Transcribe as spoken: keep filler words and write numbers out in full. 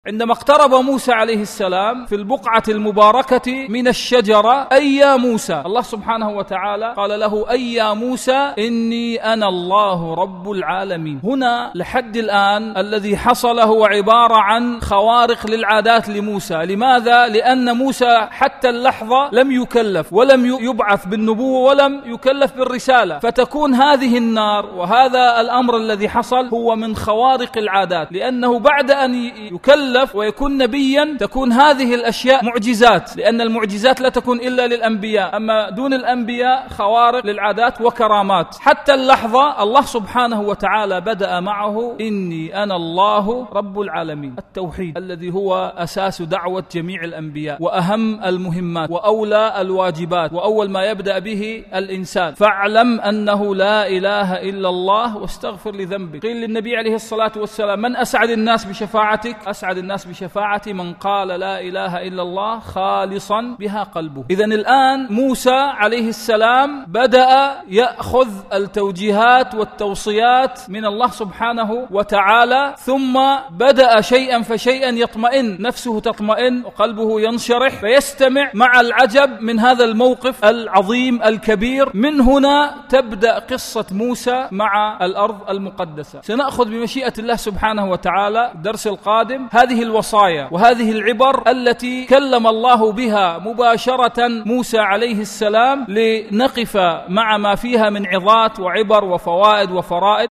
عندما اقترب موسى عليه السلام في البقعة المباركة من الشجرة: أي يا موسى، الله سبحانه وتعالى قال له: أي يا موسى إني أنا الله رب العالمين. هنا لحد الآن الذي حصل هو عبارة عن خوارق للعادات لموسى. لماذا؟ لأن موسى حتى اللحظة لم يكلف ولم يبعث بالنبوة ولم يكلف بالرسالة، فتكون هذه النار وهذا الأمر الذي حصل هو من خوارق العادات، لأنه بعد أن يكلف ويكون نبيا تكون هذه الأشياء معجزات، لأن المعجزات لا تكون إلا للأنبياء، أما دون الأنبياء خوارق للعادات وكرامات. حتى اللحظة الله سبحانه وتعالى بدأ معه: إني أنا الله رب العالمين. التوحيد الذي هو أساس دعوة جميع الأنبياء وأهم المهمات وأولى الواجبات وأول ما يبدأ به الإنسان. فاعلم أنه لا إله إلا الله واستغفر لذنبك. قيل للنبي عليه الصلاة والسلام: من أسعد الناس بشفاعتك؟ أسعد الناس بشفاعتي من قال لا إله إلا الله خالصا بها قلبه. إذن الآن موسى عليه السلام بدأ يأخذ التوجيهات والتوصيات من الله سبحانه وتعالى، ثم بدأ شيئا فشيئا يطمئن، نفسه تطمئن وقلبه ينشرح، فيستمع مع العجب من هذا الموقف العظيم الكبير. من هنا تبدأ قصة موسى مع الأرض المقدسة. سنأخذ بمشيئة الله سبحانه وتعالى الدرس القادم هذه الوصايا وهذه العبر التي كلم الله بها مباشرة موسى عليه السلام، لنقف مع ما فيها من عظات وعبر وفوائد وفرائد.